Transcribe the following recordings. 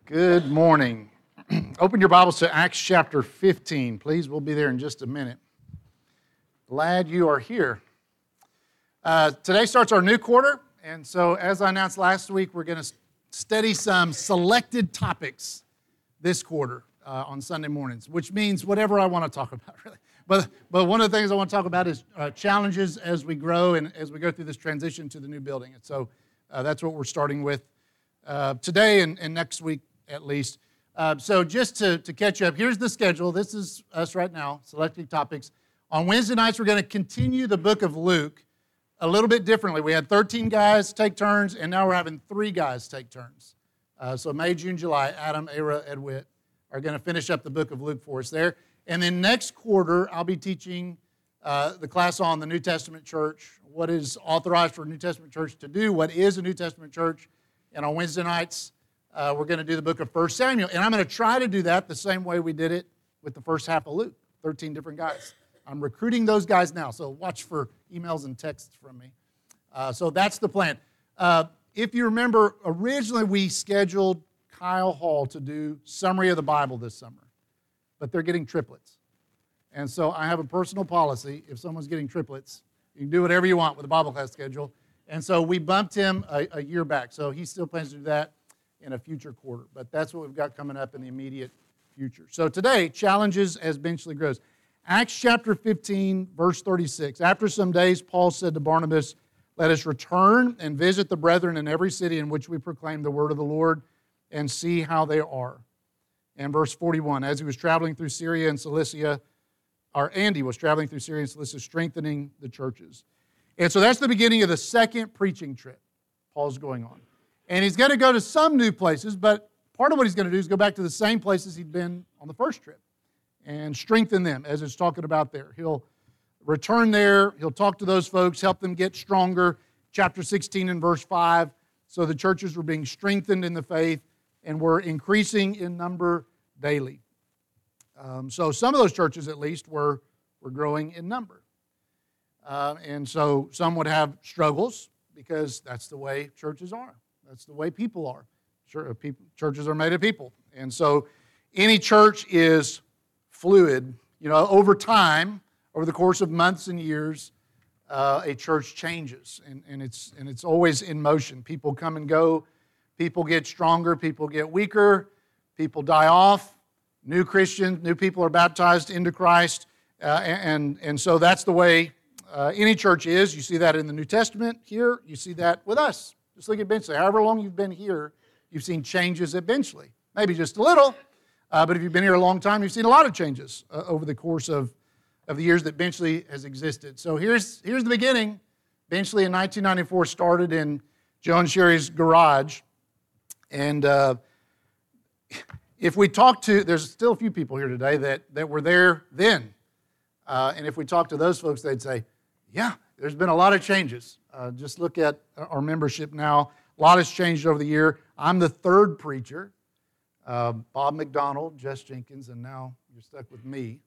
Good morning. Open your Bibles to Acts chapter 15, please. We'll be there in just a minute. Glad you are here. Today starts our new quarter, and so as I announced last week, we're going to study some selected topics this quarter on Sunday mornings, which means whatever I want to talk about, really. But one of the things I want to talk about is challenges as we grow and as we go through this transition to the new building. And so that's what we're starting with today and next week at least. So just to catch up, here's the schedule. This is us right now, selecting topics. On Wednesday nights, we're going to continue the book of Luke a little bit differently. We had 13 guys take turns, and now we're having 3 guys take turns. So May, June, July, Adam, Ara, Ed Witt are going to finish up the book of Luke for us there. And then next quarter, I'll be teaching the class on the New Testament church, what is authorized for a New Testament church to do, what is a New Testament church. And on Wednesday nights, we're going to do the book of 1 Samuel. And I'm going to try to do that the same way we did it with the first half of Luke, 13 different guys. I'm recruiting those guys now, so watch for emails and texts from me. So that's the plan. If you remember, originally we scheduled Kyle Hall to do Summary of the Bible this summer, but they're getting triplets. And so I have a personal policy, if someone's getting triplets, you can do whatever you want with the Bible class schedule. And so we bumped him a year back. So he still plans to do that in a future quarter. But that's what we've got coming up in the immediate future. So today, challenges as Benchley grows. Acts chapter 15, verse 36. After some days, Paul said to Barnabas, "Let us return and visit the brethren in every city in which we proclaim the word of the Lord and see how they are." And verse 41, as he was traveling through Syria and Cilicia, or Andy was traveling through Syria and Cilicia, strengthening the churches. And so that's the beginning of the second preaching trip Paul's going on. And he's going to go to some new places, but part of what he's going to do is go back to the same places he'd been on the first trip and strengthen them, as it's talking about there. He'll return there, he'll talk to those folks, help them get stronger. Chapter 16 and verse 5, so the churches were being strengthened in the faith and were increasing in number daily. So some of those churches, at least, were growing in number. And so some would have struggles because that's the way churches are. That's the way people are. Churches are made of people. And so any church is fluid. You know, over time, over the course of months and years, a church changes. And it's always in motion. People come and go. People get stronger. People get weaker. People die off. New Christians, new people are baptized into Christ. And so that's the way any church is. You see that in the New Testament here. You see that with us. Just look at Benchley. However long you've been here, you've seen changes at Benchley. Maybe just a little, but if you've been here a long time, you've seen a lot of changes over the course of the years that Benchley has existed. So here's the beginning. Benchley in 1994 started in Joe and Sherry's garage. And if we talk to, there's still a few people here today that were there then. And if we talk to those folks, they'd say, yeah, there's been a lot of changes. Just look at our membership now. A lot has changed over the year. I'm the third preacher. Bob McDonald, Jess Jenkins, and now you're stuck with me.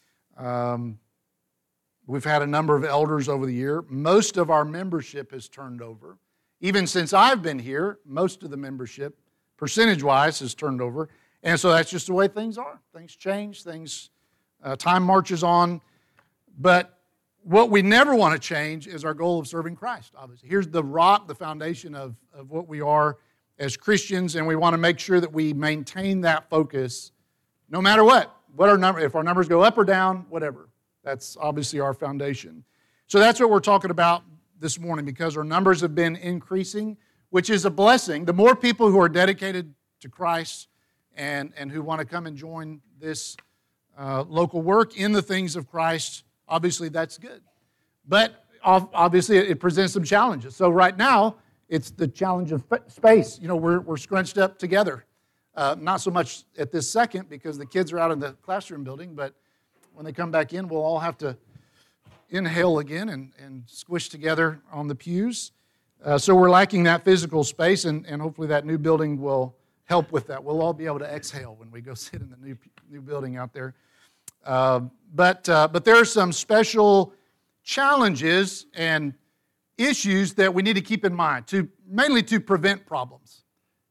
We've had a number of elders over the year. Most of our membership has turned over. Even since I've been here, most of the membership, percentage-wise, has turned over. And so that's just the way things are. Things change. Time marches on. But what we never want to change is our goal of serving Christ, obviously. Here's the rock, the foundation of what we are as Christians, and we want to make sure that we maintain that focus no matter what. If our numbers go up or down, whatever. That's obviously our foundation. So that's what we're talking about this morning, because our numbers have been increasing, which is a blessing. The more people who are dedicated to Christ and who want to come and join this local work in the things of Christ, obviously that's good. But obviously it presents some challenges. So right now, it's the challenge of space. You know, we're scrunched up together. Not so much at this second because the kids are out in the classroom building, but when they come back in, we'll all have to inhale again and squish together on the pews. So we're lacking that physical space, and hopefully that new building will help with that. We'll all be able to exhale when we go sit in the new building out there. But there are some special challenges and issues that we need to keep in mind, mainly to prevent problems.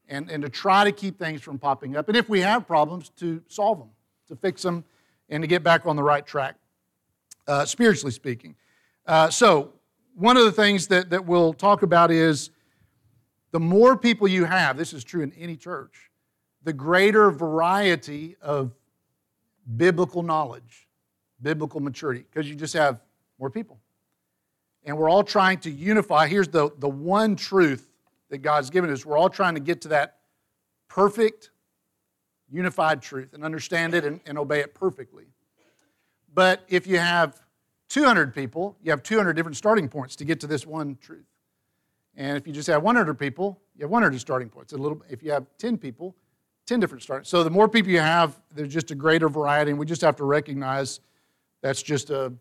and to try to keep things from popping up. And if we have problems, to solve them, to fix them, and to get back on the right track, spiritually speaking. So one of the things that we'll talk about is the more people you have, this is true in any church, the greater variety of biblical knowledge, biblical maturity, because you just have more people. And we're all trying to unify. Here's the one truth that God's given us. We're all trying to get to that perfect, unified truth and understand it and obey it perfectly. But if you have 200 people, you have 200 different starting points to get to this one truth. And if you just have 100 people, you have 100 starting points. If you have 10 people, 10 different starting. So the more people you have, there's just a greater variety, and we just have to recognize that's just a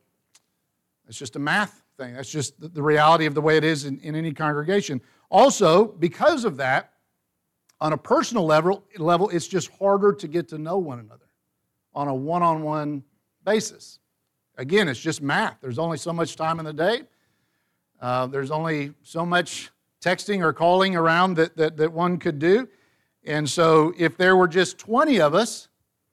math thing. That's just the reality of the way it is in any congregation. Also, because of that, on a personal level, it's just harder to get to know one another on a one-on-one basis. Again, it's just math. There's only so much time in the day. There's only so much texting or calling around that one could do. And so if there were just 20 of us,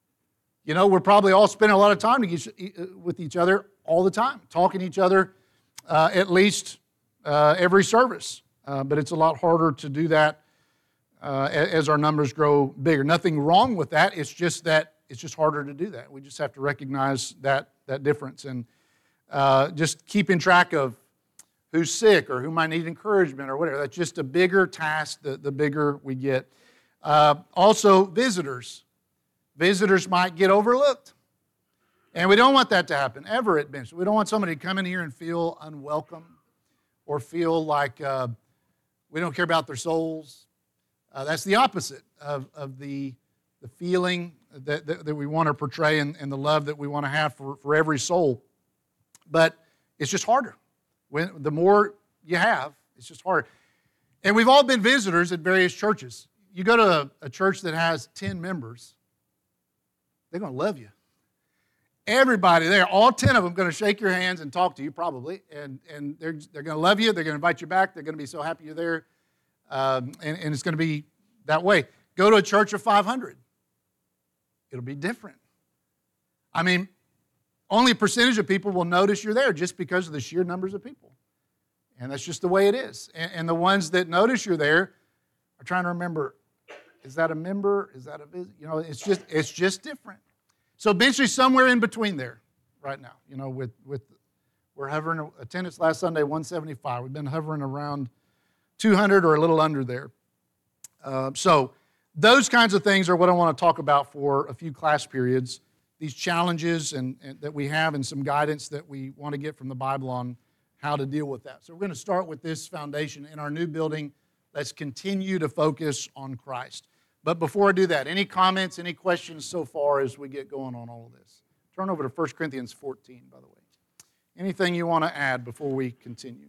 we're probably all spending a lot of time with each other all the time, talking to each other at least every service. But it's a lot harder to do that as our numbers grow bigger. Nothing wrong with that. It's just that it's just harder to do that. We just have to recognize that difference and just keeping track of who's sick or who might need encouragement or whatever. That's just a bigger task the bigger we get. Also, visitors. Visitors might get overlooked. And we don't want that to happen ever at Bench. We don't want somebody to come in here and feel unwelcome or feel like we don't care about their souls. That's the opposite of the feeling that we want to portray and the love that we want to have for every soul. But it's just harder. The more you have, it's just harder. And we've all been visitors at various churches. You go to a church that has 10 members, they're going to love you. Everybody there, all 10 of them, going to shake your hands and talk to you probably, and they're going to love you. They're going to invite you back. They're going to be so happy you're there, and it's going to be that way. Go to a church of 500. It'll be different. I mean, only a percentage of people will notice you're there just because of the sheer numbers of people, and that's just the way it is. And the ones that notice you're there are trying to remember, is that a member? Is that a visit? It's just different. So eventually somewhere in between there right now, we're hovering, attendance last Sunday, 175. We've been hovering around 200 or a little under there. So those kinds of things are what I want to talk about for a few class periods, these challenges and that we have and some guidance that we want to get from the Bible on how to deal with that. So we're going to start with this foundation. In our new building, let's continue to focus on Christ. But before I do that, any comments, any questions so far as we get going on all of this? Turn over to 1 Corinthians 14, by the way. Anything you want to add before we continue?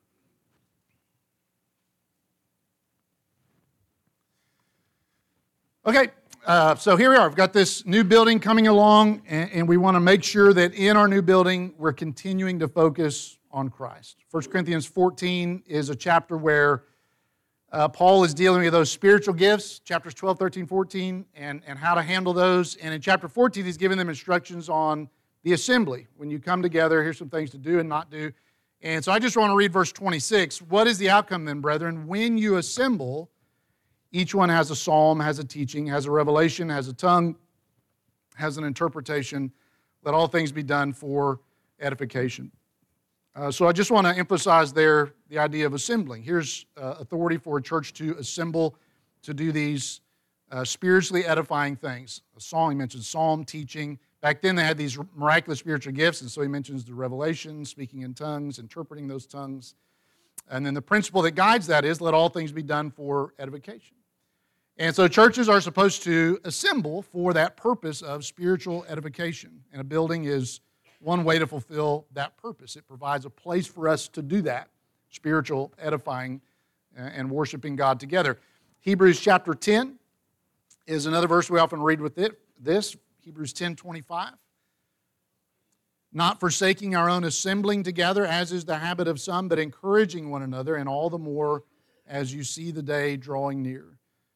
Okay, so here we are. We've got this new building coming along, and we want to make sure that in our new building, we're continuing to focus on Christ. 1 Corinthians 14 is a chapter where Paul is dealing with those spiritual gifts, chapters 12, 13, 14, and how to handle those. And in chapter 14, he's giving them instructions on the assembly. When you come together, here's some things to do and not do. And so I just want to read verse 26. What is the outcome then, brethren? When you assemble, each one has a psalm, has a teaching, has a revelation, has a tongue, has an interpretation. Let all things be done for edification. So I just want to emphasize there the idea of assembling. Here's authority for a church to assemble to do these spiritually edifying things. A song, he mentions psalm, teaching. Back then they had these miraculous spiritual gifts, and so he mentions the revelation, speaking in tongues, interpreting those tongues. And then the principle that guides that is let all things be done for edification. And so churches are supposed to assemble for that purpose of spiritual edification. And a building is one way to fulfill that purpose. It provides a place for us to do that, spiritual edifying and worshiping God together. Hebrews chapter 10 is another verse we often read with this, Hebrews 10:25. Not forsaking our own assembling together, as is the habit of some, but encouraging one another, and all the more as you see the day drawing near.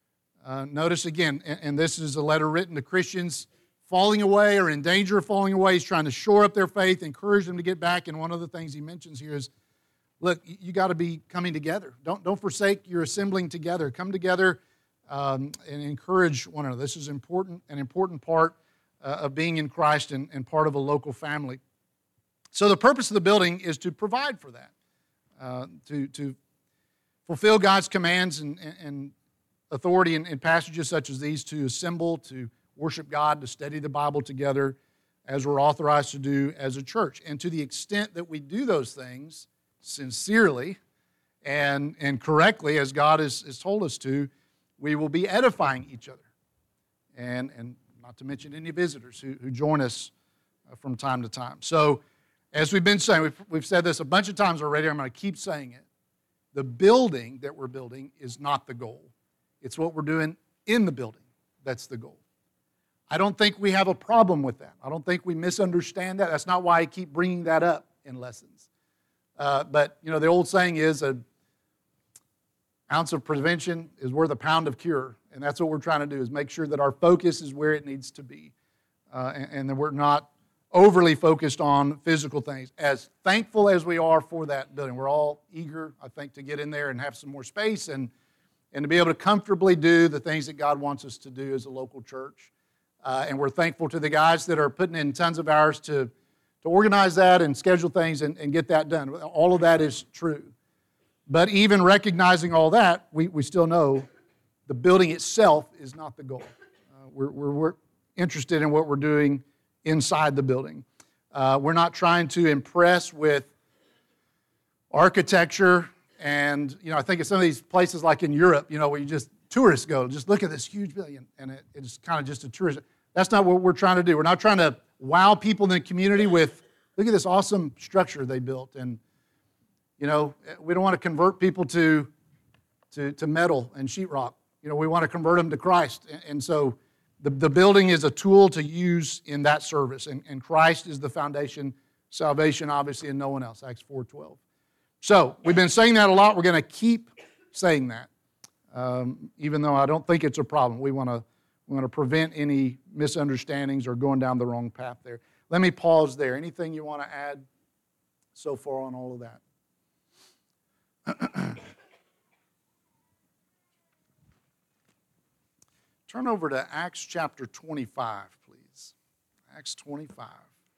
Notice again, and this is a letter written to Christians falling away or in danger of falling away. He's trying to shore up their faith, encourage them to get back. And one of the things he mentions here is, look, you got to be coming together. Don't forsake your assembling together. Come together and encourage one another. This is an important part of being in Christ and part of a local family. So the purpose of the building is to provide for that, to fulfill God's commands and authority in passages such as these, to assemble, to worship God, to study the Bible together as we're authorized to do as a church. And to the extent that we do those things sincerely and correctly, as God has told us to, we will be edifying each other. And not to mention any visitors who join us from time to time. So, as we've been saying, we've said this a bunch of times already, I'm going to keep saying it. The building that we're building is not the goal. It's what we're doing in the building that's the goal. I don't think we have a problem with that. I don't think we misunderstand that. That's not why I keep bringing that up in lessons. But, the old saying is an ounce of prevention is worth a pound of cure. And that's what we're trying to do, is make sure that our focus is where it needs to be. And that we're not overly focused on physical things. As thankful as we are for that building, we're all eager, I think, to get in there and have some more space and to be able to comfortably do the things that God wants us to do as a local church. And we're thankful to the guys that are putting in tons of hours to organize that and schedule things and get that done. All of that is true. But even recognizing all that, we still know the building itself is not the goal. We're interested in what we're doing inside the building. We're not trying to impress with architecture. And, I think of some of these places like in Europe, where you just, tourists go, just look at this huge building, and it's kind of just a tourist. That's not what we're trying to do. We're not trying to wow people in the community with, look at this awesome structure they built. And, we don't want to convert people to metal and sheetrock. We want to convert them to Christ. And so the building is a tool to use in that service. And Christ is the foundation, salvation, obviously, and no one else, Acts 4:12. So we've been saying that a lot. We're going to keep saying that, even though I don't think it's a problem. We want to prevent any misunderstandings or going down the wrong path there. Let me pause there. Anything you want to add so far on all of that? Turn over to Acts chapter 25, please. Acts 25.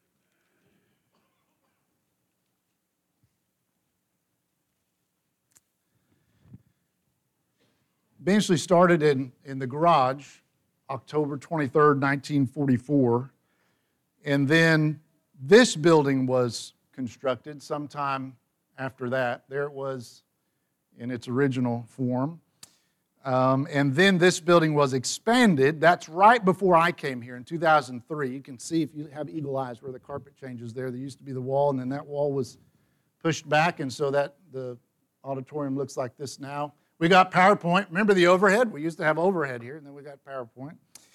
Eventually started in the garage, October 23rd, 1944. And then this building was constructed sometime after that. There it was in its original form. And then this building was expanded. That's right before I came here in 2003. You can see, if you have eagle eyes, where the carpet changes there. There used to be the wall, and then that wall was pushed back, and so that the auditorium looks like this now. We got PowerPoint. Remember the overhead? We used to have overhead here, and then we got PowerPoint.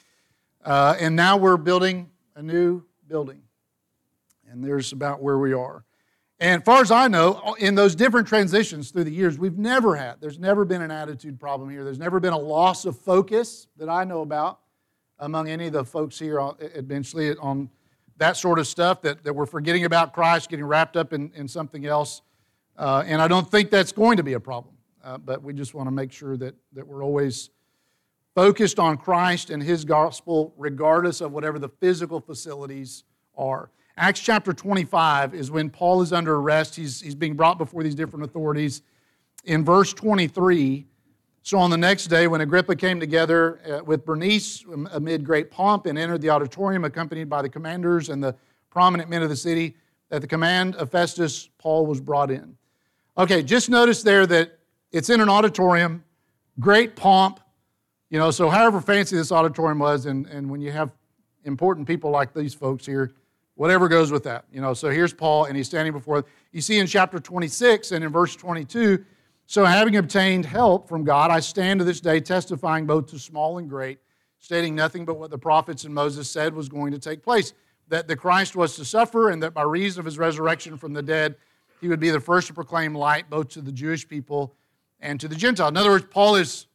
And now we're building a new building. And there's about where we are. And as far as I know, in those different transitions through the years, there's never been an attitude problem here. There's never been a loss of focus that I know about among any of the folks here at Benchley on that sort of stuff, that we're forgetting about Christ, getting wrapped up in something else. And I don't think that's going to be a problem. But we just want to make sure that we're always focused on Christ and His gospel, regardless of whatever the physical facilities are. Acts chapter 25 is when Paul is under arrest. He's being brought before these different authorities. In verse 23, so on the next day when Agrippa came together with Bernice amid great pomp and entered the auditorium accompanied by the commanders and the prominent men of the city, at the command of Festus, Paul was brought in. Okay, just notice there that it's in an auditorium, great pomp, so however fancy this auditorium was, and when you have important people like these folks here, whatever goes with that. So here's Paul, and he's standing before. You see in chapter 26 and in verse 22, so having obtained help from God, I stand to this day testifying both to small and great, stating nothing but what the prophets and Moses said was going to take place, that the Christ was to suffer, and that by reason of His resurrection from the dead, He would be the first to proclaim light both to the Jewish people and to the Gentiles. In other words, Paul is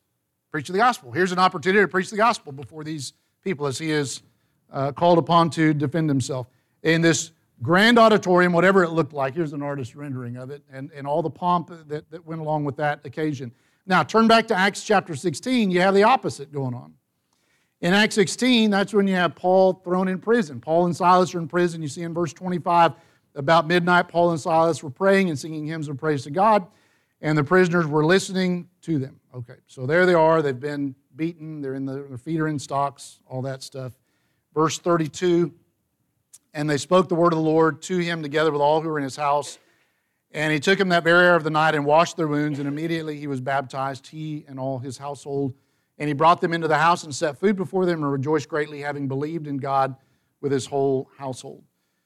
preach the gospel. Here's an opportunity to preach the gospel before these people as he is called upon to defend himself. In this grand auditorium, whatever it looked like, here's an artist's rendering of it, and all the pomp that went along with that occasion. Now, turn back to Acts chapter 16, you have the opposite going on. In Acts 16, that's when you have Paul thrown in prison. Paul and Silas are in prison. You see in verse 25, about midnight, Paul and Silas were praying and singing hymns of praise to God, and the prisoners were listening to them. Okay, so there they are. They've been beaten. Their feet are in stocks, all that stuff. Verse 32, and they spoke the word of the Lord to him together with all who were in his house. And he took him that very hour of the night and washed their wounds, and immediately he was baptized, he and all his household. And he brought them into the house and set food before them and rejoiced greatly, having believed in God with his whole household.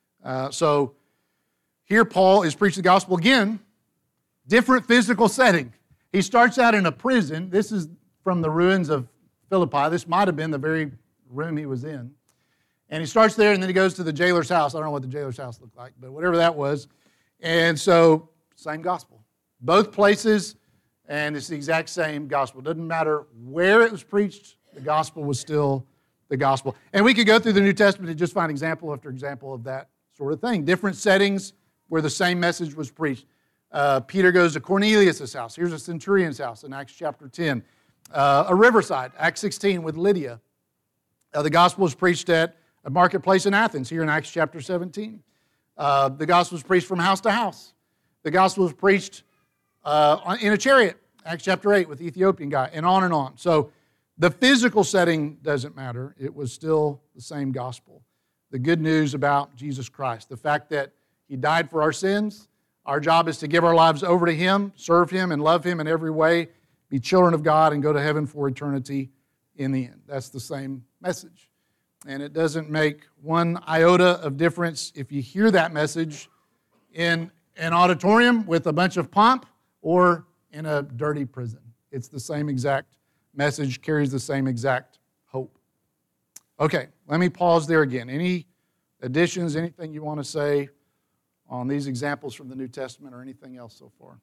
So here Paul is preaching the gospel again, different physical setting. He starts out in a prison. This is from the ruins of Philippi. This might have been the very room he was in. And he starts there, and then he goes to the jailer's house. I don't know what the jailer's house looked like, but whatever that was. And so, same gospel. Both places, and it's the exact same gospel. It doesn't matter where it was preached, the gospel was still the gospel. And we could go through the New Testament and just find example after example of that sort of thing. Different settings where the same message was preached. Peter goes to Cornelius' house. Here's a centurion's house in Acts chapter 10. A riverside, Acts 16 with Lydia. The gospel was preached at a marketplace in Athens, here in Acts chapter 17. The gospel was preached from house to house. The gospel was preached in a chariot, Acts chapter 8, with the Ethiopian guy, and on and on. So the physical setting doesn't matter. It was still the same gospel. The good news about Jesus Christ, the fact that he died for our sins. Our job is to give our lives over to him, serve him, and love him in every way, be children of God, and go to heaven for eternity in the end. That's the same message. And it doesn't make one iota of difference if you hear that message in an auditorium with a bunch of pomp or in a dirty prison. It's the same exact message, carries the same exact hope. Okay, let me pause there again. Any additions, anything you want to say on these examples from the New Testament or anything else so far?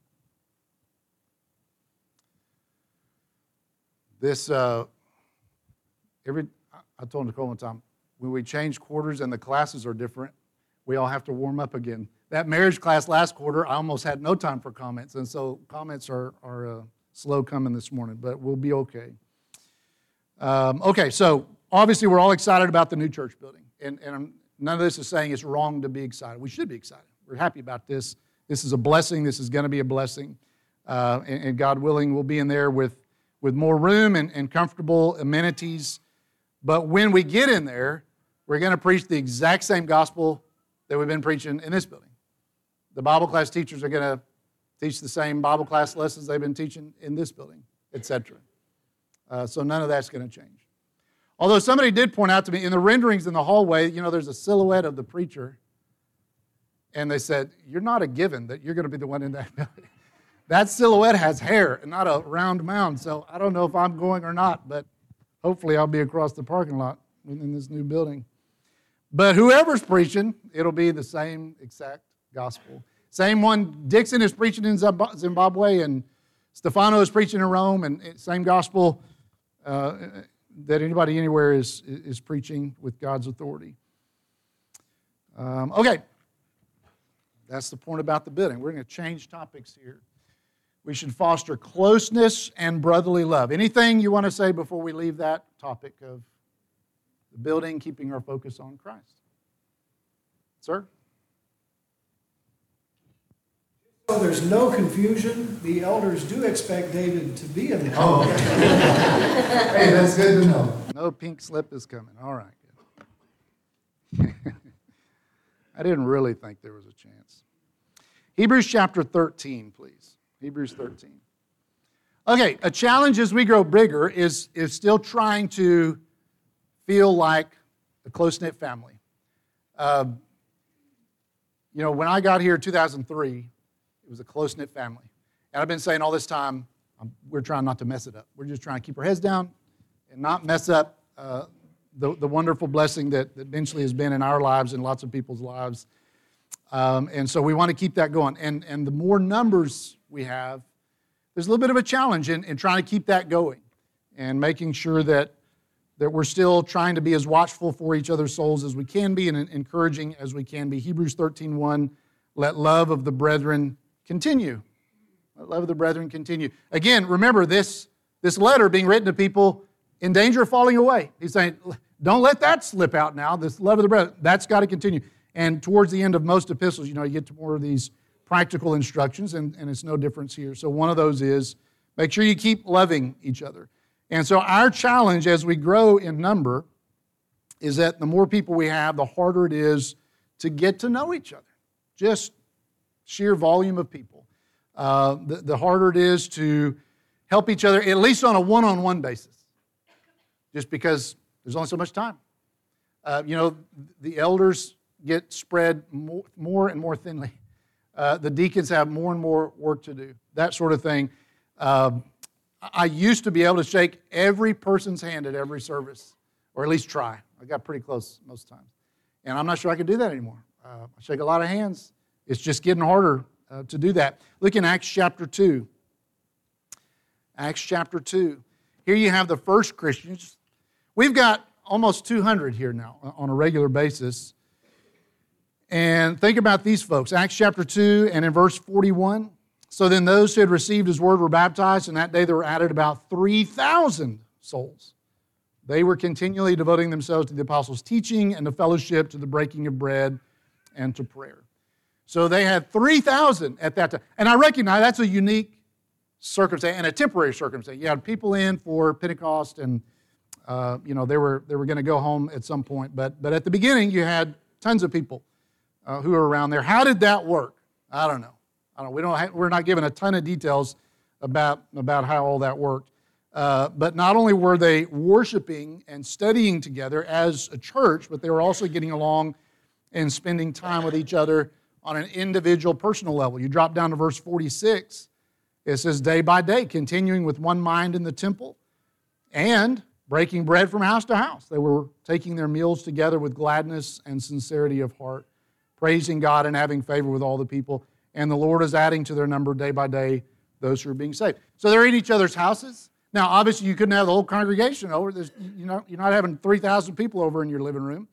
I told Nicole one time, when we change quarters and the classes are different, we all have to warm up again. That marriage class last quarter, I almost had no time for comments, and so comments are slow coming this morning, but we'll be okay. Okay, so obviously we're all excited about the new church building, and none of this is saying it's wrong to be excited. We should be excited. We're happy about this. This is a blessing. This is going to be a blessing, and God willing, we'll be in there with more room and comfortable amenities. But when we get in there, we're going to preach the exact same gospel that we've been preaching in this building. The Bible class teachers are going to teach the same Bible class lessons they've been teaching in this building, etc. So none of that's going to change. Although somebody did point out to me, in the renderings in the hallway, there's a silhouette of the preacher, and they said, you're not a given that you're going to be the one in that building. That silhouette has hair and not a round mound, so I don't know if I'm going or not, but hopefully I'll be across the parking lot in this new building. But whoever's preaching, it'll be the same exact gospel. Same one Dixon is preaching in Zimbabwe, and Stefano is preaching in Rome, and same gospel that anybody anywhere is preaching with God's authority. Okay, that's the point about the building. We're going to change topics here. We should foster closeness and brotherly love. Anything you want to say before we leave that topic of the building, keeping our focus on Christ? Sir? So there's no confusion. The elders do expect David to be in the Oh, okay. Hey, that's good to know. No pink slip is coming. All right. I didn't really think there was a chance. Hebrews chapter 13, please. Hebrews 13. Okay, a challenge as we grow bigger is still trying to feel like a close-knit family. When I got here in 2003, it was a close-knit family. And I've been saying all this time, we're trying not to mess it up. We're just trying to keep our heads down and not mess up the wonderful blessing that eventually has been in our lives and lots of people's lives. And so we want to keep that going. And the more numbers we have, there's a little bit of a challenge in trying to keep that going. and making sure that we're still trying to be as watchful for each other's souls as we can be and encouraging as we can be. Hebrews 13:1, let love of the brethren continue. Let love of the brethren continue. Again, remember this letter being written to people in danger of falling away. He's saying, don't let that slip out now. This love of the brethren, that's got to continue. And towards the end of most epistles, you get to more of these practical instructions, and it's no difference here. So one of those is make sure you keep loving each other. And so our challenge as we grow in number is that the more people we have, the harder it is to get to know each other. Just sheer volume of people. The harder it is to help each other, at least on a one-on-one basis, just because there's only so much time. The elders get spread more and more thinly. The deacons have more and more work to do, that sort of thing. I used to be able to shake every person's hand at every service, or at least try. I got pretty close most times. And I'm not sure I can do that anymore. I shake a lot of hands. It's just getting harder to do that. Look in Acts chapter 2. Acts chapter 2. Here you have the first Christians. We've got almost 200 here now on a regular basis. And think about these folks. Acts chapter 2 and in verse 41. So then those who had received his word were baptized, and that day there were added about 3,000 souls. They were continually devoting themselves to the apostles' teaching and to fellowship, to the breaking of bread, and to prayer. So they had 3,000 at that time. And I recognize that's a unique circumstance and a temporary circumstance. You had people in for Pentecost, and they were going to go home at some point. But at the beginning, you had tons of people who were around there. How did that work? I don't know. We're not given a ton of details about how all that worked. But not only were they worshiping and studying together as a church, but they were also getting along and spending time with each other on an individual, personal level. You drop down to verse 46. It says, day by day, continuing with one mind in the temple and breaking bread from house to house. They were taking their meals together with gladness and sincerity of heart, praising God and having favor with all the people. And the Lord is adding to their number day by day those who are being saved. So they're in each other's houses. Now, obviously, you couldn't have the whole congregation over. You're not having 3,000 people over in your living room.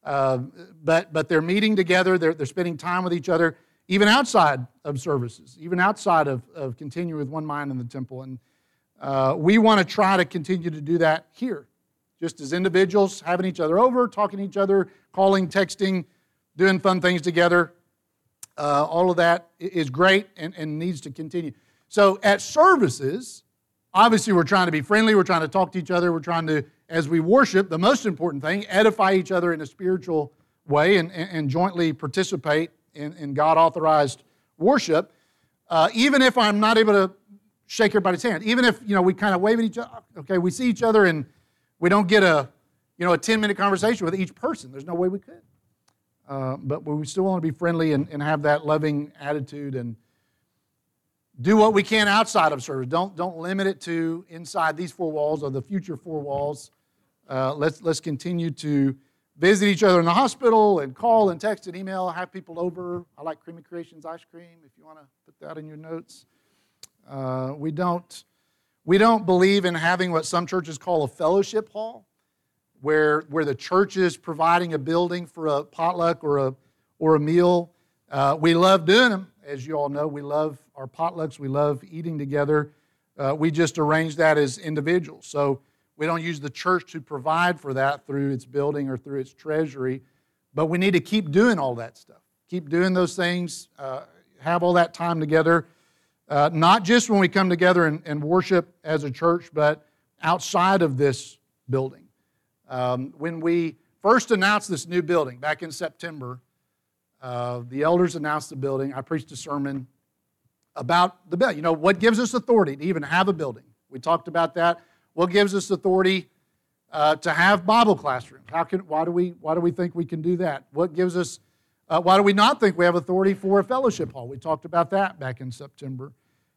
But they're meeting together. They're spending time with each other, even outside of services, even outside of continuing with one mind in the temple. And we want to try to continue to do that here, just as individuals, having each other over, talking to each other, calling, texting, doing fun things together. All of that is great and needs to continue. So at services, obviously we're trying to be friendly, we're trying to talk to each other, we're trying to, as we worship, the most important thing, edify each other in a spiritual way and jointly participate in God-authorized worship. Even if I'm not able to shake everybody's hand, even if we kind of wave at each other, okay, we see each other and we don't get a 10-minute conversation with each person. There's no way we could. But we still want to be friendly and have that loving attitude and do what we can outside of service. Don't limit it to inside these four walls or the future four walls. Let's continue to visit each other in the hospital and call and text and email, have people over. I like Creamy Creations ice cream, if you want to put that in your notes. We don't believe in having what some churches call a fellowship hall, where the church is providing a building for a potluck or a meal. We love doing them, as you all know. We love our potlucks. We love eating together. We just arrange that as individuals. So we don't use the church to provide for that through its building or through its treasury. But we need to keep doing all that stuff. Keep doing those things. Have all that time together. Not just when we come together and worship as a church, but outside of this building. When we first announced this new building back in September, the elders announced the building. I preached a sermon about the building. What gives us authority to even have a building? We talked about that. What gives us authority to have Bible classrooms? Why do we think we can do that? What gives us? Why do we not think we have authority for a fellowship hall? We talked about that back in September.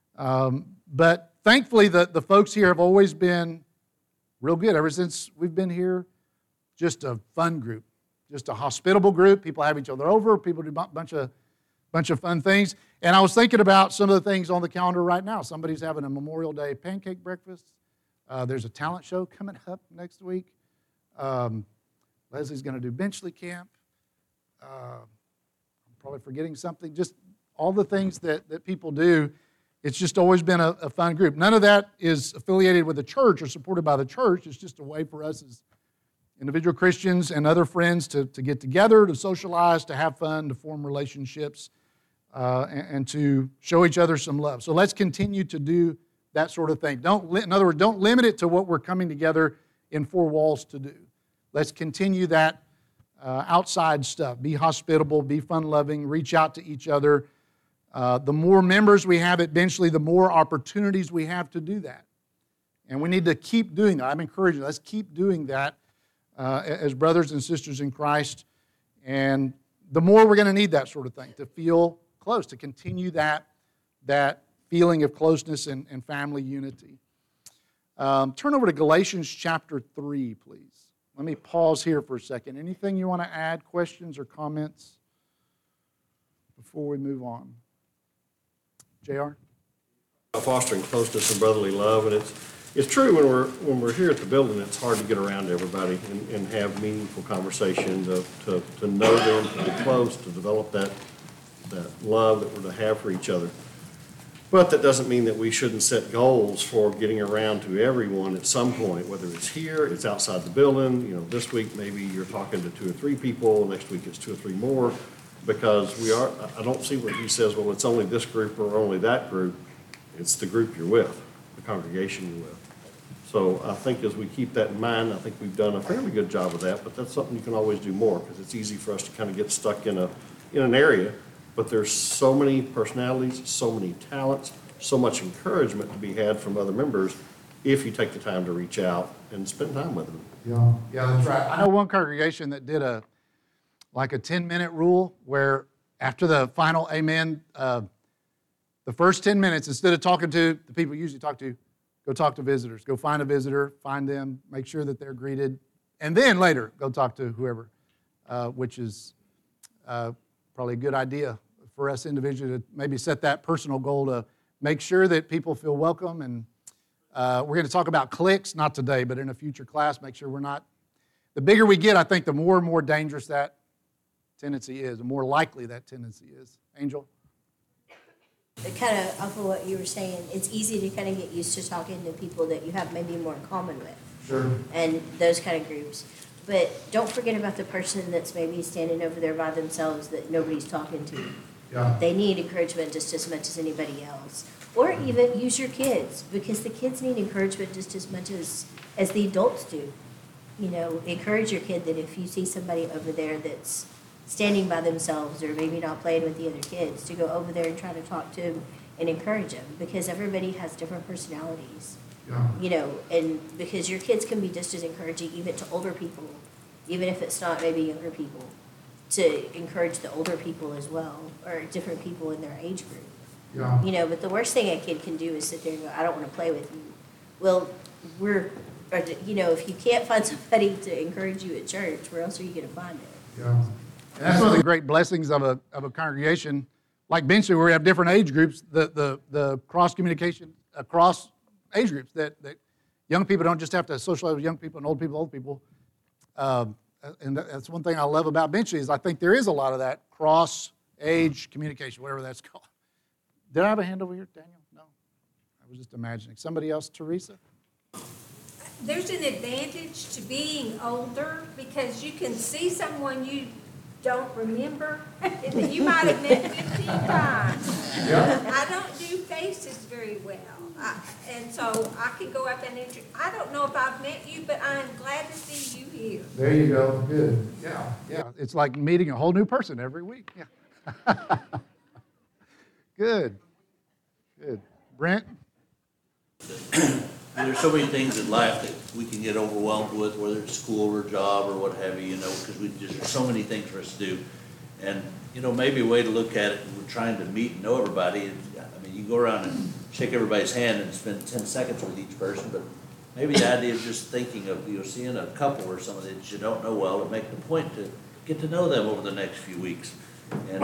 But thankfully, the folks here have always been real good. Ever since we've been here, just a fun group, just a hospitable group. People have each other over. People do a bunch of fun things. And I was thinking about some of the things on the calendar right now. Somebody's having a Memorial Day pancake breakfast. There's a talent show coming up next week. Leslie's going to do Benchley Camp. I'm probably forgetting something. Just all the things that people do. It's just always been a fun group. None of that is affiliated with the church or supported by the church. It's just a way for us as individual Christians and other friends to get together, to socialize, to have fun, to form relationships, and to show each other some love. So let's continue to do that sort of thing. In other words, don't limit it to what we're coming together in four walls to do. Let's continue that outside stuff. Be hospitable, be fun-loving, reach out to each other. The more members we have at Benchley, the more opportunities we have to do that. And we need to keep doing that. I'm encouraging you. Let's keep doing that as brothers and sisters in Christ. And the more we're going to need that sort of thing, to feel close, to continue that feeling of closeness and family unity. Turn over to Galatians chapter 3, please. Let me pause here for a second. Anything you want to add, questions or comments before we move on? JR? Fostering closeness and brotherly love, and it's true when we're here at the building, it's hard to get around everybody and have meaningful conversation, to know them, to be close, to develop that love that we're to have for each other. But that doesn't mean that we shouldn't set goals for getting around to everyone at some point, whether it's here, it's outside the building. You know, this week maybe you're talking to 2 or 3 people, next week it's 2 or 3 more, because I don't see what he says, well, it's only this group or only that group. It's the group you're with, the congregation you're with. So I think as we keep that in mind, I think we've done a fairly good job of that, but that's something you can always do more, because it's easy for us to kind of get stuck in an area. But there's so many personalities, so many talents, so much encouragement to be had from other members if you take the time to reach out and spend time with them. Yeah, that's right. I know one congregation that did a 10-minute rule where after the final amen, the first 10 minutes, instead of talking to the people you usually talk to, go talk to visitors. Go find a visitor, find them, make sure that they're greeted, and then later go talk to whoever, which is probably a good idea for us individually to maybe set that personal goal to make sure that people feel welcome. And we're going to talk about cliques, not today, but in a future class, make sure we're not. The bigger we get, I think the more and more dangerous that tendency is, the more likely that tendency is. Angel? Kind of off of what you were saying, it's easy to kind of get used to talking to people that you have maybe more in common with. Sure. And those kind of groups. But don't forget about the person that's maybe standing over there by themselves that nobody's talking to. Yeah. They need encouragement just as much as anybody else. Or even use your kids, because the kids need encouragement just as much as the adults do. You know, encourage your kid that if you see somebody over there that's standing by themselves or maybe not playing with the other kids, to go over there and try to talk to them and encourage them, because everybody has different personalities. Yeah. You know, and because your kids can be just as encouraging even to older people, even if it's not maybe younger people, to encourage the older people as well, or different people in their age group. Yeah. You know, but the worst thing a kid can do is sit there and go, I don't want to play with you. Well, if you can't find somebody to encourage you at church, where else are you going to find it? Yeah. And that's one of the great blessings of a congregation like Benchley, where we have different age groups, the cross-communication across age groups, that young people don't just have to socialize with young people and old people. And that's one thing I love about Benchley is I think there is a lot of that cross-age communication, whatever that's called. Did I have a hand over here, Daniel? No. I was just imagining. Somebody else, Teresa? There's an advantage to being older because you can see someone you don't remember that you might have met 15 times. Yeah. I don't do faces very well. And so I could go up and I don't know if I've met you, but I'm glad to see you here. There you go. Good. Yeah. Yeah. It's like meeting a whole new person every week. Yeah. Good. Good. Brent? There's so many things in life that we can get overwhelmed with, whether it's school or job or what have you, because there's so many things for us to do. And, maybe a way to look at it, we're trying to meet and know everybody. You go around and shake everybody's hand and spend 10 seconds with each person, but maybe the idea of just thinking of, seeing a couple or somebody that you don't know well, to make the point to get to know them over the next few weeks. And,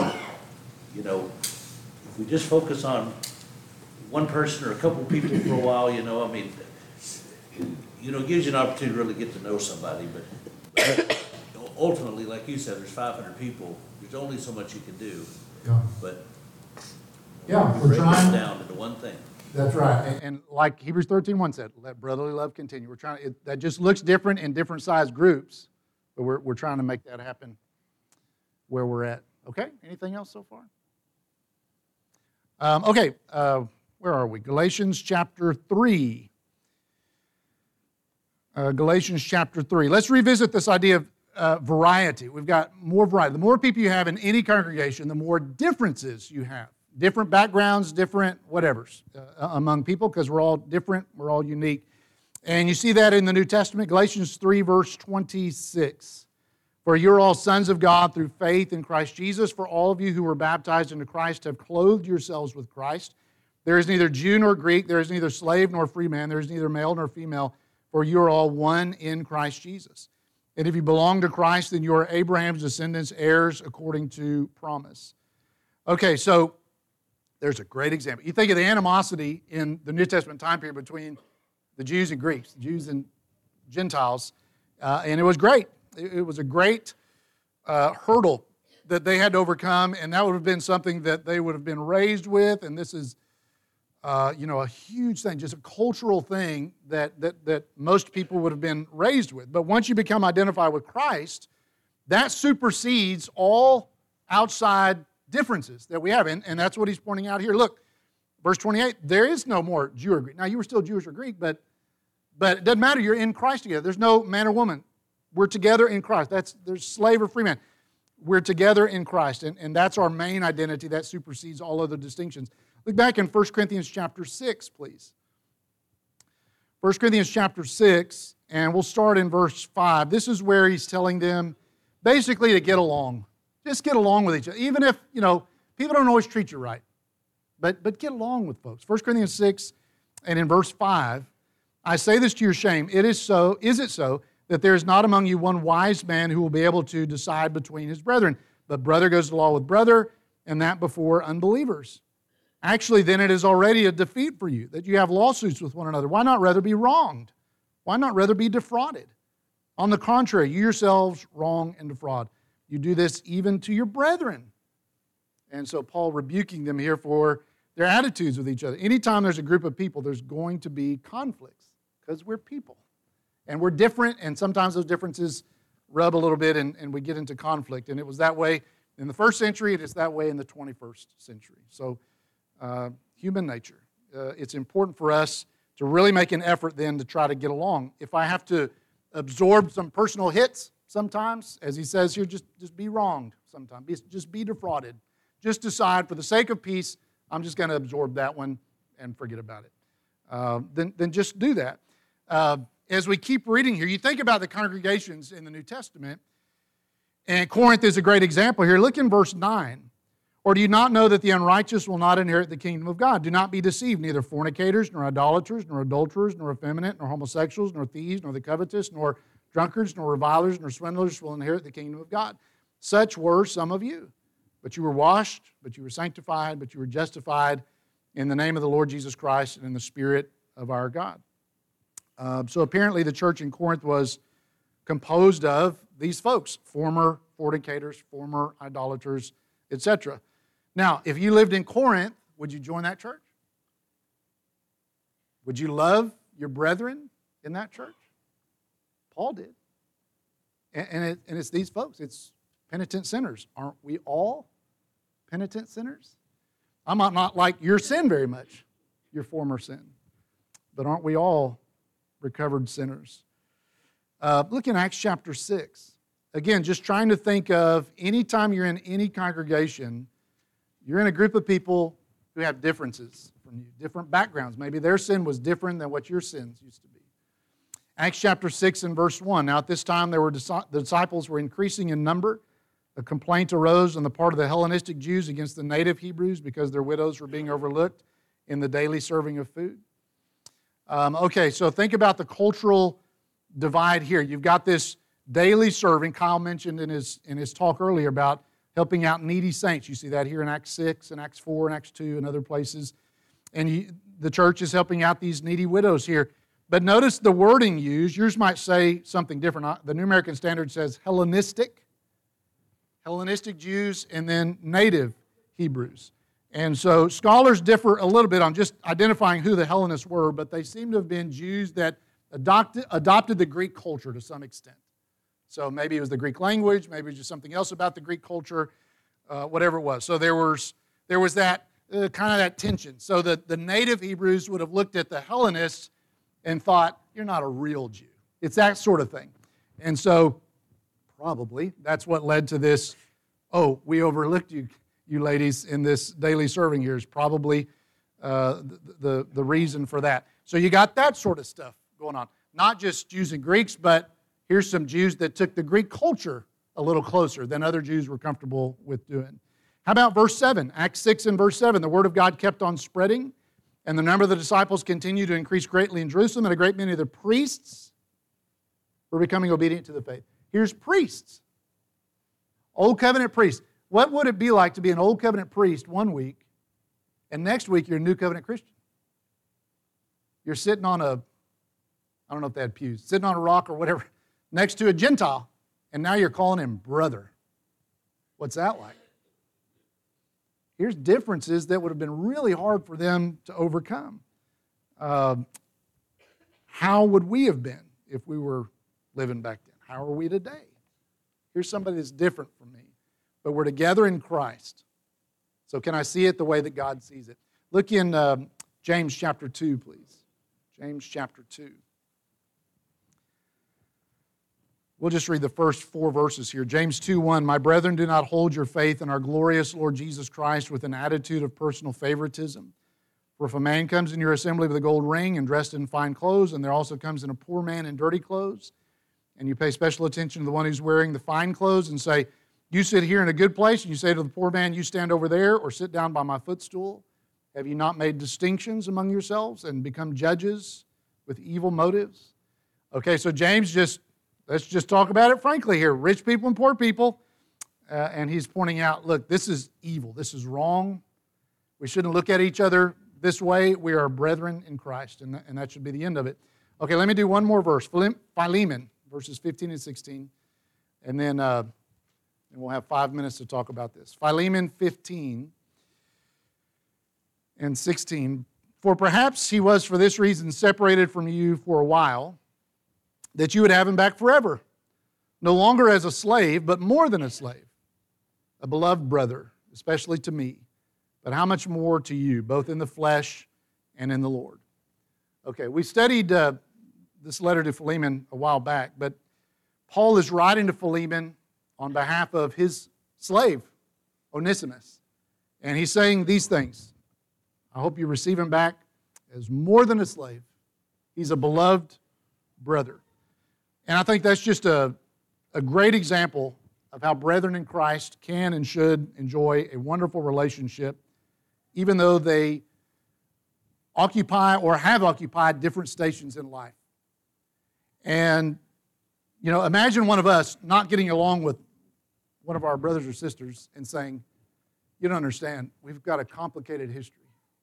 if we just focus on one person or a couple people for a while, it gives you an opportunity to really get to know somebody, but ultimately, like you said, there's 500 people, there's only so much you can do, but Yeah, we're break it trying. down into one thing. That's right. And like Hebrews 13:1 said, let brotherly love continue. We're trying. That just looks different in different size groups, but we're trying to make that happen where we're at. Okay. Anything else so far? Okay. Where are we? Galatians chapter 3. Galatians chapter 3. Let's revisit this idea of variety. We've got more variety. The more people you have in any congregation, the more differences you have. Different backgrounds, different whatevers among people, because we're all different, we're all unique. And you see that in the New Testament, Galatians 3, verse 26. For you're all sons of God through faith in Christ Jesus. For all of you who were baptized into Christ have clothed yourselves with Christ. There is neither Jew nor Greek, there is neither slave nor free man, there is neither male nor female, for you are all one in Christ Jesus. And if you belong to Christ, then you are Abraham's descendants, heirs according to promise. Okay, so there's a great example. You think of the animosity in the New Testament time period between the Jews and Greeks, the Jews and Gentiles, and it was great. It was a great hurdle that they had to overcome, and that would have been something that they would have been raised with, and this is a huge thing, just a cultural thing that most people would have been raised with. But once you become identified with Christ, that supersedes all outside differences that we have, and that's what he's pointing out here. Look, verse 28, there is no more Jew or Greek. Now, you were still Jewish or Greek, but it doesn't matter. You're in Christ together. There's no man or woman. We're together in Christ. There's slave or free man. We're together in Christ, and that's our main identity. That supersedes all other distinctions. Look back in 1 Corinthians chapter 6, please. 1 Corinthians chapter 6, and we'll start in verse 5. This is where he's telling them basically to get along. Just get along with each other. Even if, people don't always treat you right. But get along with folks. 1 Corinthians 6 and in verse 5, I say this to your shame. Is it so that there is not among you one wise man who will be able to decide between his brethren? But brother goes to law with brother, and that before unbelievers. Actually, then it is already a defeat for you that you have lawsuits with one another. Why not rather be wronged? Why not rather be defrauded? On the contrary, you yourselves wrong and defraud. You do this even to your brethren. And so Paul rebuking them here for their attitudes with each other. Anytime there's a group of people, there's going to be conflicts because we're people. And we're different, and sometimes those differences rub a little bit and we get into conflict. And it was that way in the first century, and it's that way in the 21st century. So human nature. It's important for us to really make an effort then to try to get along. If I have to absorb some personal hits sometimes, as he says here, just be wronged sometimes. Just be defrauded. Just decide, for the sake of peace, I'm just going to absorb that one and forget about it. Then just do that. As we keep reading here, you think about the congregations in the New Testament, and Corinth is a great example here. Look in verse 9. Or do you not know that the unrighteous will not inherit the kingdom of God? Do not be deceived. Neither fornicators, nor idolaters, nor adulterers, nor effeminate, nor homosexuals, nor thieves, nor the covetous, nor drunkards, nor revilers, nor swindlers will inherit the kingdom of God. Such were some of you. But you were washed, but you were sanctified, but you were justified in the name of the Lord Jesus Christ and in the Spirit of our God. So apparently the church in Corinth was composed of these folks, former fornicators, former idolaters, etc. Now, if you lived in Corinth, would you join that church? Would you love your brethren in that church? Paul did. And it's these folks. It's penitent sinners. Aren't we all penitent sinners? I might not like your sin very much, your former sin. But aren't we all recovered sinners? Look in Acts chapter 6. Again, just trying to think of any time you're in any congregation, you're in a group of people who have differences from you, different backgrounds. Maybe their sin was different than what your sins used to be. Acts chapter 6 and verse 1. Now at this time the disciples were increasing in number. A complaint arose on the part of the Hellenistic Jews against the native Hebrews because their widows were being overlooked in the daily serving of food. So think about the cultural divide here. You've got this daily serving. Kyle mentioned in his talk earlier about helping out needy saints. You see that here in Acts 6 and Acts 4 and Acts 2 and other places. And the church is helping out these needy widows here. But notice the wording used. Yours might say something different. The New American Standard says Hellenistic Jews, and then native Hebrews. And so scholars differ a little bit on just identifying who the Hellenists were, but they seem to have been Jews that adopted the Greek culture to some extent. So maybe it was the Greek language, maybe it was just something else about the Greek culture, whatever it was. So there was that kind of that tension. So the native Hebrews would have looked at the Hellenists and thought, you're not a real Jew. It's that sort of thing. And so probably that's what led to this, oh, we overlooked you ladies in this daily serving here is probably the reason for that. So you got that sort of stuff going on. Not just Jews and Greeks, but here's some Jews that took the Greek culture a little closer than other Jews were comfortable with doing. How about verse 7? Acts 6 and verse 7. The word of God kept on spreading, and the number of the disciples continued to increase greatly in Jerusalem, and a great many of the priests were becoming obedient to the faith. Here's priests. Old covenant priests. What would it be like to be an old covenant priest one week, and next week you're a new covenant Christian? You're sitting on I don't know if they had pews, sitting on a rock or whatever, next to a Gentile, and now you're calling him brother. What's that like? Here's differences that would have been really hard for them to overcome. How would we have been if we were living back then? How are we today? Here's somebody that's different from me. But we're together in Christ. So can I see it the way that God sees it? Look in James chapter 2, please. James chapter 2. We'll just read the first 4 verses here. James 2:1, my brethren, do not hold your faith in our glorious Lord Jesus Christ with an attitude of personal favoritism. For if a man comes in your assembly with a gold ring and dressed in fine clothes, and there also comes in a poor man in dirty clothes, and you pay special attention to the one who's wearing the fine clothes and say, you sit here in a good place, and you say to the poor man, you stand over there, or sit down by my footstool. Have you not made distinctions among yourselves and become judges with evil motives? Okay, so James let's just talk about it frankly here. Rich people and poor people. And he's pointing out, look, this is evil. This is wrong. We shouldn't look at each other this way. We are brethren in Christ, and that should be the end of it. Okay, let me do one more verse. Philemon, verses 15 and 16. And then we'll have 5 minutes to talk about this. Philemon 15 and 16. For perhaps he was for this reason separated from you for a while, that you would have him back forever, no longer as a slave, but more than a slave, a beloved brother, especially to me, but how much more to you, both in the flesh and in the Lord. Okay, we studied this letter to Philemon a while back, but Paul is writing to Philemon on behalf of his slave, Onesimus, and he's saying these things. I hope you receive him back as more than a slave. He's a beloved brother. And I think that's just a great example of how brethren in Christ can and should enjoy a wonderful relationship, even though they occupy or have occupied different stations in life. And, imagine one of us not getting along with one of our brothers or sisters and saying, you don't understand, we've got a complicated history.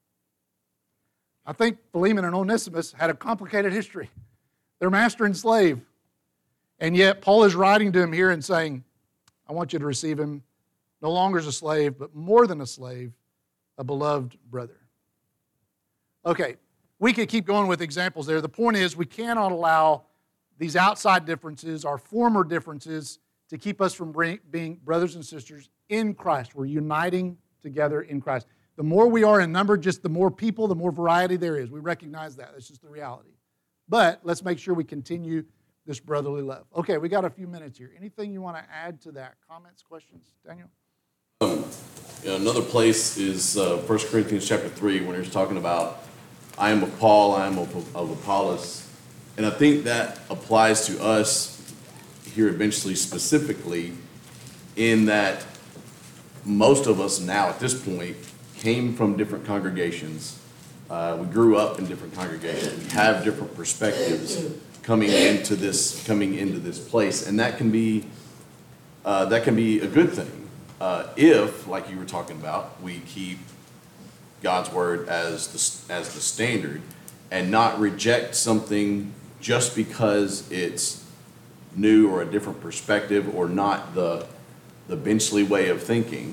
I think Philemon and Onesimus had a complicated history. They're master and slave. And yet Paul is writing to him here and saying, I want you to receive him no longer as a slave, but more than a slave, a beloved brother. Okay, we could keep going with examples there. The point is we cannot allow these outside differences, our former differences, to keep us from being brothers and sisters in Christ. We're uniting together in Christ. The more we are in number, just the more people, the more variety there is. We recognize that. That's just the reality. But let's make sure we continue this brotherly love. Okay, we got a few minutes here. Anything you want to add to that? Comments, questions? Daniel? Another place is 1 Corinthians chapter 3 when he's talking about, I am of Paul, I am of Apollos. And I think that applies to us here eventually specifically in that most of us now at this point came from different congregations. We grew up in different congregations. We have different perspectives coming into this place, and that can be a good thing if, like you were talking about, we keep God's word as the standard, and not reject something just because it's new or a different perspective or not the Benchley way of thinking.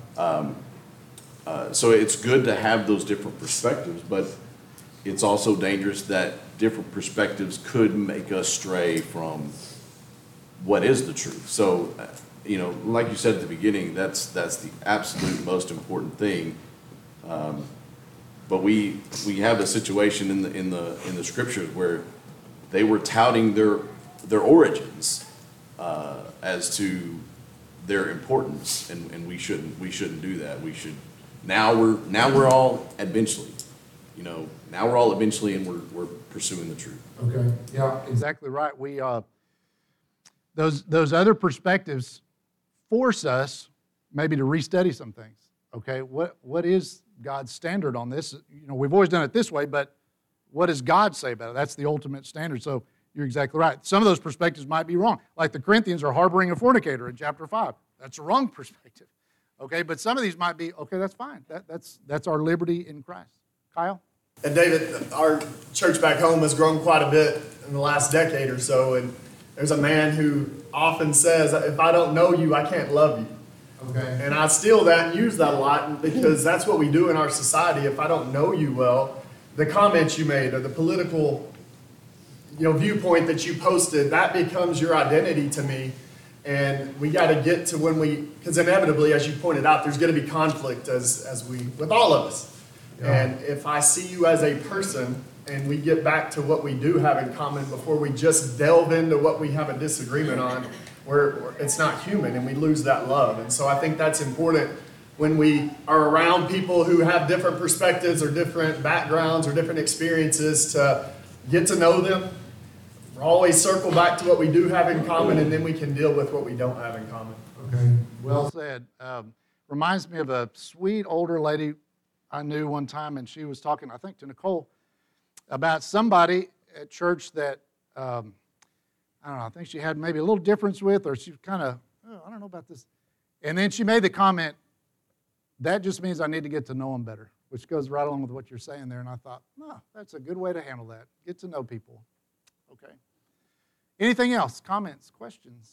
So it's good to have those different perspectives, but it's also dangerous that different perspectives could make us stray from what is the truth. So, like you said at the beginning, that's the absolute most important thing. But we have a situation in the scriptures where they were touting their origins as to their importance, and we shouldn't do that. We should now we're all at Benchley, now we're all at Benchley and we're pursuing the truth. Okay. Yeah, exactly right. We those other perspectives force us maybe to restudy some things. Okay, what is God's standard on this? We've always done it this way, but what does God say about it? That's the ultimate standard. So you're exactly right. Some of those perspectives might be wrong. Like the Corinthians are harboring a fornicator in chapter 5. That's a wrong perspective. Okay, but some of these might be, okay, that's fine. That's our liberty in Christ. Kyle? And David, our church back home has grown quite a bit in the last decade or so, and there's a man who often says, if I don't know you, I can't love you. Okay. And I steal that and use that a lot because that's what we do in our society. If I don't know you well, the comments you made or the political viewpoint that you posted, that becomes your identity to me. And we got to get to because inevitably, as you pointed out, there's going to be conflict with all of us. Yeah. And if I see you as a person and we get back to what we do have in common before we just delve into what we have a disagreement on, where it's not human and we lose that love. And so I think that's important when we are around people who have different perspectives or different backgrounds or different experiences to get to know them. We'll always circle back to what we do have in common, and then we can deal with what we don't have in common. Okay, well said. Reminds me of a sweet older lady I knew one time, and she was talking, I think, to Nicole about somebody at church that, I don't know, I think she had maybe a little difference with, or she kind of, I don't know about this. And then she made the comment, that just means I need to get to know them better, which goes right along with what you're saying there. And I thought, no, that's a good way to handle that. Get to know people. Okay. Anything else? Comments? Questions?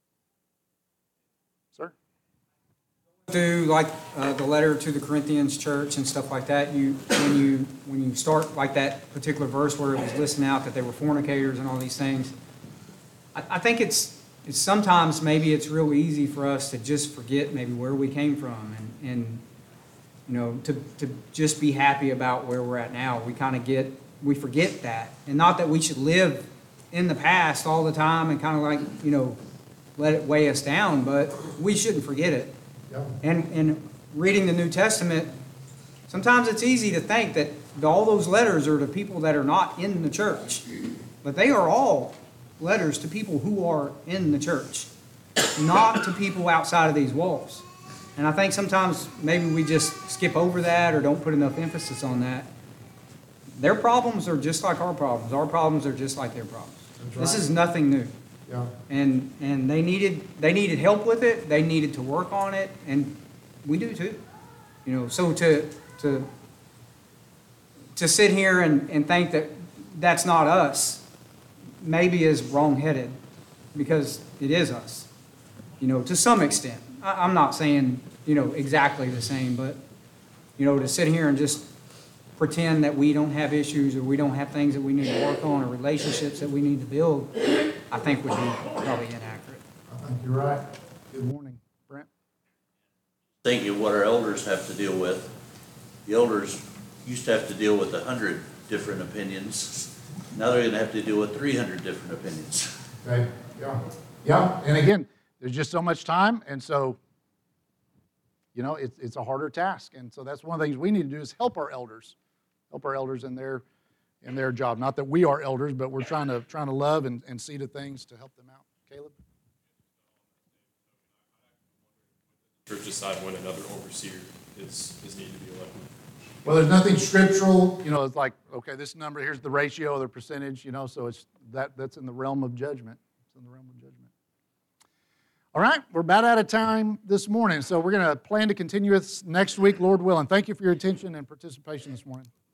Sir? Do like the letter to the Corinthians church and stuff like that. When you start like that particular verse where it was listing out that they were fornicators and all these things, I think it's sometimes maybe it's real easy for us to just forget maybe where we came from and to just be happy about where we're at now. We forget that, and not that we should live in the past all the time and kind of like let it weigh us down, but we shouldn't forget it. Yeah. And reading the New Testament, sometimes it's easy to think that all those letters are to people that are not in the church, but they are all letters to people who are in the church, not to people outside of these walls. And I think sometimes maybe we just skip over that or don't put enough emphasis on that. Their problems are just like our problems. Our problems are just like their problems. Right. This is nothing new. Yeah. And they needed help with it. They needed to work on it, and we do too. So to sit here and think that that's not us maybe is wrong-headed, because it is us. To some extent. I'm not saying exactly the same, but to sit here and just pretend that we don't have issues or we don't have things that we need to work on or relationships that we need to build, I think would be probably inaccurate. I think you're right. Good morning, Brent. Thinking of what our elders have to deal with. The elders used to have to deal with 100 different opinions. Now they're going to have to deal with 300 different opinions. Okay. Yeah. Yeah. And again, there's just so much time, and so it's a harder task. And so that's one of the things we need to do is help our elders in their job. Not that we are elders, but we're trying to love and see to things to help them out. Caleb? Church decide when another overseer is needed to be elected. Well, there's nothing scriptural. It's like, okay, this number, here's the ratio or the percentage, so it's that's in the realm of judgment. It's in the realm of judgment. All right, we're about out of time this morning, so we're going to plan to continue this next week, Lord willing. Thank you for your attention and participation this morning.